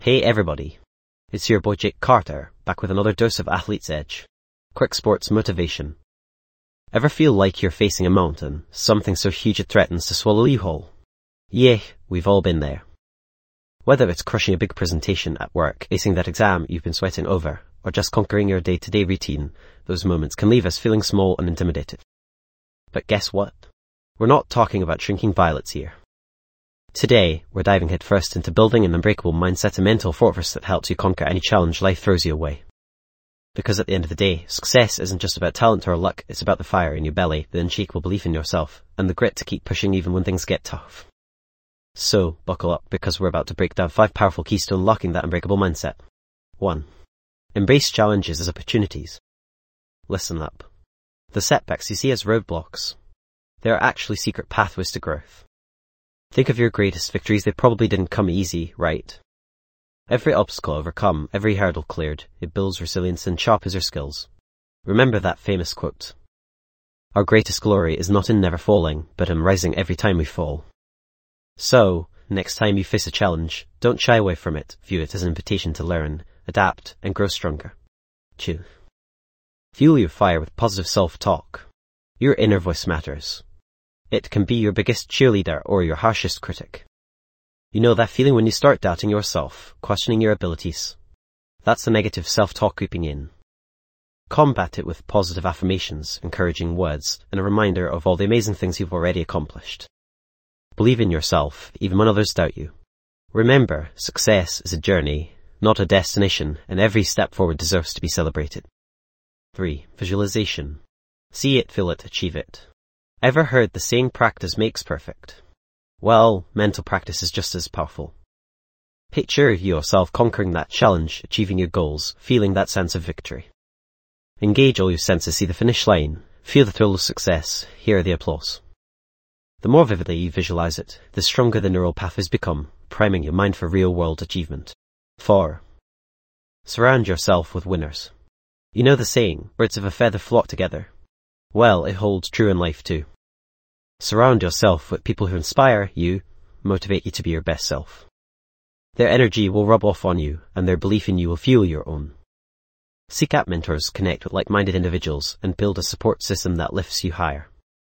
Hey everybody, it's your boy Jake Carter, back with another dose of Athlete's Edge. Quick sports motivation. Ever feel like you're facing a mountain, something so huge it threatens to swallow you whole? Yeah, we've all been there. Whether it's crushing a big presentation at work, acing that exam you've been sweating over, or just conquering your day-to-day routine, those moments can leave us feeling small and intimidated. But guess what? We're not talking about shrinking violets here. Today, we're diving headfirst into building an unbreakable mindset and mental fortress that helps you conquer any challenge life throws you away. Because at the end of the day, success isn't just about talent or luck, it's about the fire in your belly, the unshakable belief in yourself, and the grit to keep pushing even when things get tough. So, buckle up, because we're about to break down 5 powerful keys to unlocking that unbreakable mindset. 1. Embrace challenges as opportunities. Listen up. The setbacks you see as roadblocks, they are actually secret pathways to growth. Think of your greatest victories, they probably didn't come easy, right? Every obstacle overcome, every hurdle cleared, it builds resilience and sharpens your skills. Remember that famous quote. Our greatest glory is not in never falling, but in rising every time we fall. So, next time you face a challenge, don't shy away from it, view it as an invitation to learn, adapt, and grow stronger. 2. Fuel your fire with positive self-talk. Your inner voice matters. It can be your biggest cheerleader or your harshest critic. You know that feeling when you start doubting yourself, questioning your abilities? That's the negative self-talk creeping in. Combat it with positive affirmations, encouraging words, and a reminder of all the amazing things you've already accomplished. Believe in yourself, even when others doubt you. Remember, success is a journey, not a destination, and every step forward deserves to be celebrated. 3. Visualization. See it, feel it, achieve it. Ever heard the saying practice makes perfect? Well, mental practice is just as powerful. Picture yourself conquering that challenge, achieving your goals, feeling that sense of victory. Engage all your senses, see the finish line, feel the thrill of success, hear the applause. The more vividly you visualize it, the stronger the neural pathways become, priming your mind for real-world achievement. 4. Surround yourself with winners. You know the saying, birds of a feather flock together. Well, it holds true in life too. Surround yourself with people who inspire you, motivate you to be your best self. Their energy will rub off on you, and their belief in you will fuel your own. Seek out mentors, connect with like-minded individuals, and build a support system that lifts you higher.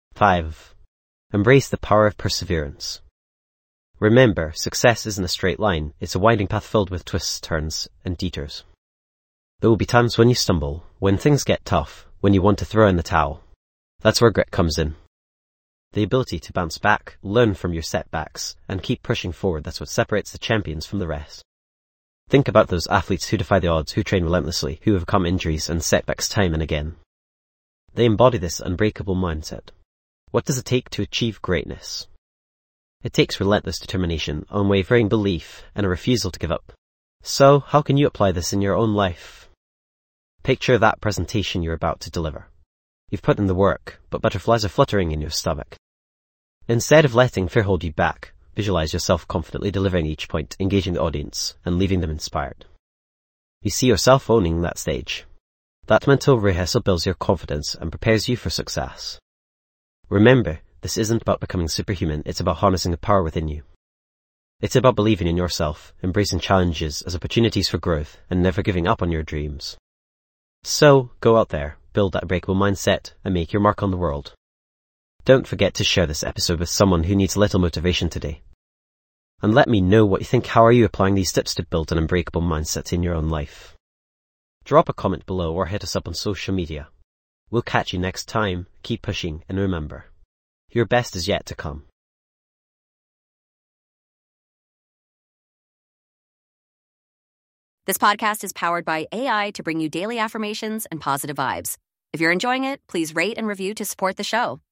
5. Embrace the power of perseverance. Remember, success isn't a straight line, it's a winding path filled with twists, turns, and detours. There will be times when you stumble, when things get tough, when you want to throw in the towel. That's where grit comes in. The ability to bounce back, learn from your setbacks, and keep pushing forward, that's what separates the champions from the rest. Think about those athletes who defy the odds, who train relentlessly, who overcome injuries and setbacks time and again. They embody this unbreakable mindset. What does it take to achieve greatness? It takes relentless determination, unwavering belief, and a refusal to give up. So, how can you apply this in your own life? Picture that presentation you're about to deliver. You've put in the work, but butterflies are fluttering in your stomach. Instead of letting fear hold you back, visualize yourself confidently delivering each point, engaging the audience, and leaving them inspired. You see yourself owning that stage. That mental rehearsal builds your confidence and prepares you for success. Remember, this isn't about becoming superhuman, it's about harnessing the power within you. It's about believing in yourself, embracing challenges as opportunities for growth, and never giving up on your dreams. So, go out there, build that unbreakable mindset, and make your mark on the world. Don't forget to share this episode with someone who needs a little motivation today. And let me know what you think. How are you applying these tips to build an unbreakable mindset in your own life? Drop a comment below or hit us up on social media. We'll catch you next time. Keep pushing, and remember, your best is yet to come. This podcast is powered by AI to bring you daily affirmations and positive vibes. If you're enjoying it, please rate and review to support the show.